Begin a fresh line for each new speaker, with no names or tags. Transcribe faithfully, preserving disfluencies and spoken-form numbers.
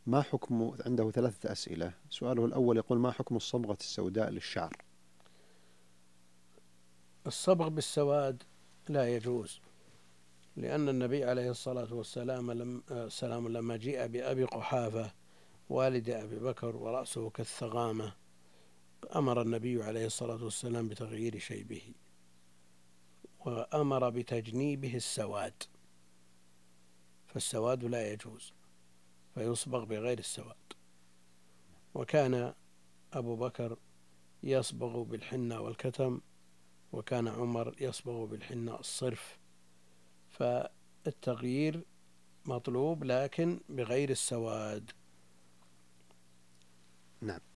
ما حكم، عنده ثلاثة أسئلة. سؤاله الأول يقول: ما حكم الصبغة السوداء للشعر؟
الصبغ بالسواد لا يجوز، لأن النبي عليه الصلاة والسلام لم السلام لما جيء بأبي قحافة والد أبي بكر ورأسه كالثغامة أمر النبي عليه الصلاة والسلام بتغيير شيبه، وأمر بتجنيبه السواد، فالسواد لا يجوز، فيصبغ بغير السواد. وكان أبو بكر يصبغ بالحنة والكتم، وكان عمر يصبغ بالحنة الصرف، فالتغيير مطلوب لكن بغير السواد.
نعم.